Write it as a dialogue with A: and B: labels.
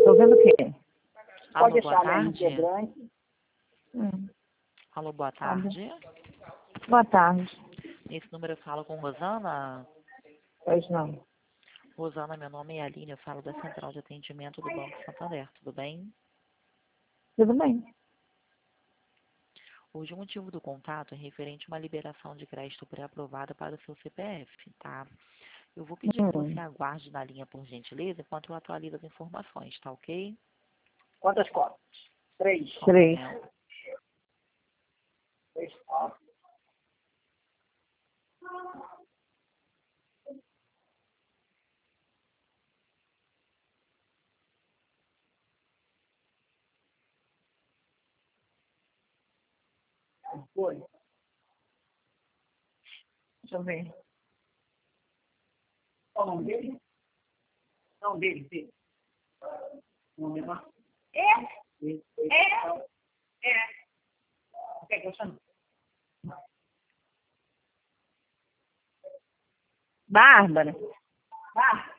A: Tô vendo o quê?
B: Alô,
C: Pode
B: boa
C: deixar a
B: tarde.
C: é grande.
B: Alô, boa tarde.
A: Boa tarde.
B: Nesse número eu falo com Rosana.
A: Pois não.
B: Rosana, meu nome é Aline, eu falo da Central de Atendimento do Banco Santander, tudo bem?
A: Tudo bem.
B: Hoje o motivo do contato é referente a uma liberação de crédito pré-aprovada para o seu CPF, tá? Eu vou pedir que você aguarde na linha, por gentileza, enquanto eu atualizo as informações, tá ok?
C: Quantas cópias? 3.
B: Só um
A: 3.
B: momento.
C: 3 cópias. Foi.
A: Deixa eu ver.
C: Qual o nome dele? Não, dele. O nome dele? É. Quer que eu chame?
A: Bárbara.
C: Ah,